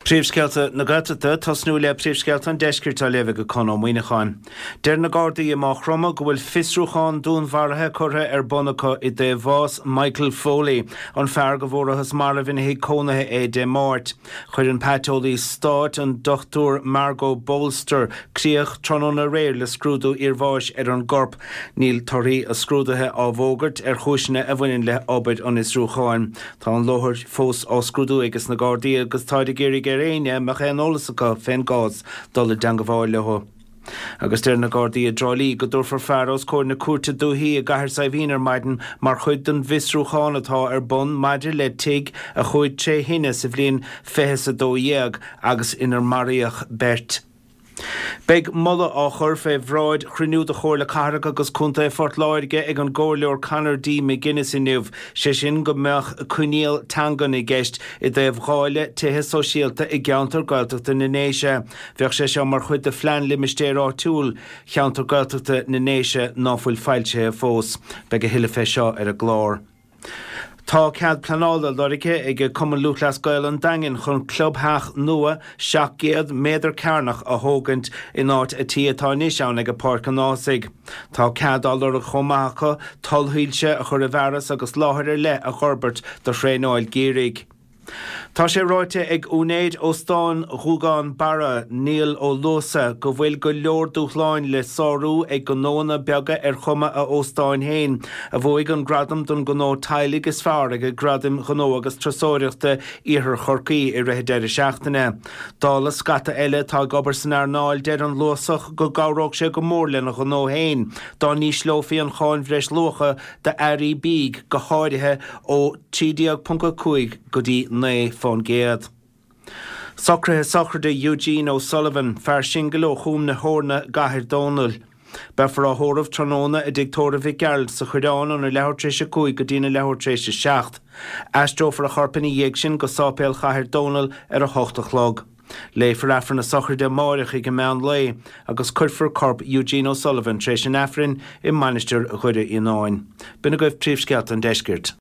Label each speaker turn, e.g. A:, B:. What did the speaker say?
A: Príomhscéalta na Gaeltachta tosnú le príomhscéalta an deiscirt leh go Conó Muoineáin. Deir na Gardaí amach Roma go bhfuil fiosrúcháin dún bhartha curtha Bonacha I dé bhás Michael Foley an fear go bhórachas mar a bhína cónathe dé máirt. Chuir an páteolaí Stát an Dr. Margot Bolster críoch tróna réir le scrúdú iarmháis an gorp níl torí a scrúdathe á bhógart chúisina a bhaineann le obaid an Isrúcháin. Tá an láthair fós á scrúdú agus na Gardaí agus táide géirí réine me ché nólasacha féin gás dul deangabháil leho. Agus deir na Gardaí a drálí go dúr for fearrás cóir na cuairte dúthaí a gahar sa bhíonar maidin mar chuid den visrúcháin atá bun maidir le tig a chuid sé hine sa bhliain 22 agus inar maríoch bert. Beg mulla á chur fé bhráid chruinú de chóir le carach agus cúnta fort láirge ag an ggóirleor Conor D. McGuinness inniuh sé sin go meach cuiníal tangan I gceist I d bháile tuthe sosialta I gceantar Gaeltachta na Néise. Bheadh sé seo mar chuid de phlean limistéir áitiúil cheantar Gaeltachta na Néise náfuil fáilte fós. Beg a hiile fé seo ar a glár. Tá cead planála lorice ag cuman luchlas Gael an dangin chun clubthach nua 7 méadar cairnach a thógant in áit a tí atá níos ann ag a páirc an ásaigh. Tá cead álar a chomácha tolhuiilse a chur a bhearas agus láthir le a chorbert do shréanáil géirig. Tá sé ráite ag únéid ó Stáin Rúgáin Bara Níl ó Lósa go bhfuil go leor dúchláin le sárú ag go nóna beaga chuma a Óstáin héin a bhuaig an gradam don go nó tailig is fearr ag gradim gnó agus trasóireachta ihir chorcaí I reithidéir seachtaine. Dála scata eile tá gobar san náil deir an lósach go gáróg sé go mór lena go nó héin. Dá níos slófií an cháin bhreis locha de airí bíg go háirithe ó 3.5 go dtí 9 fón géad. Socrathe de Eugene O'Sullivan fear singal ó chúm na hórna gahir dónal. Befar á thóramh tróna a dictóra bhí geall sa chuireán an leabhartréise 5 go dtí na leabhartréise 7. Astrófar a charpanna dhéag sin go sápéal chahir dónal ar a 8 chlog. Léifar afran na sochar de máireach ag meán lé agus curfar corp Eugene O'Sullivan tréis an afrin I manisteir a chuide I náin. Bina goibh príomhscéalta an deiscirt.